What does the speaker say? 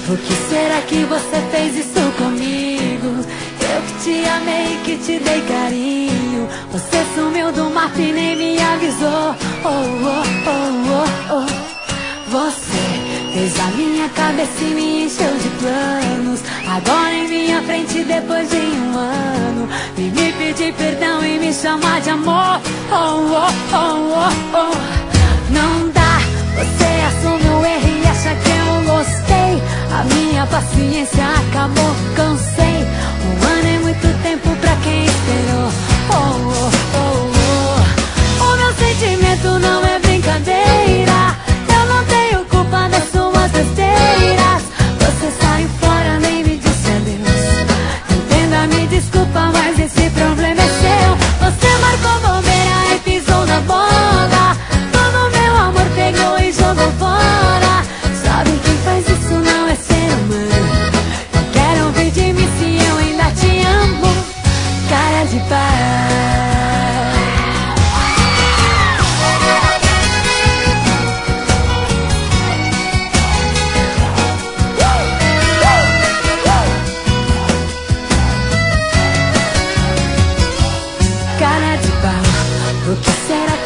O que será que você fez isso comigo? Eu que te amei, que te dei carinho. Você sumiu do mapa e nem me avisou. Oh, oh, oh, oh, oh. Você fez a minha cabeça e me encheu de planos. Agora em minha frente, depois de um ano, vem me pedir perdão e me chamar de amor. Oh, oh, oh, oh, oh. Não dá, você assume o erro e acha que eu gostei. A minha paciência acabou, cansei. Um ano é muito tempo pra quem esperou. Oh, oh, oh, oh. O meu sentimento não é brincadeira. Eu não tenho culpa das suas besteiras. Você saiu fora, nem me disse adeus. Entenda, me desculpa, mas esse problema é seu. Você marcou bobeira e pisou na bola. Todo meu amor pegou e jogou fora. Sabe quem faz isso não é ser humano. Eu quero ouvir de mim se eu ainda te amo. Cara de pau. Cara de pau, o que será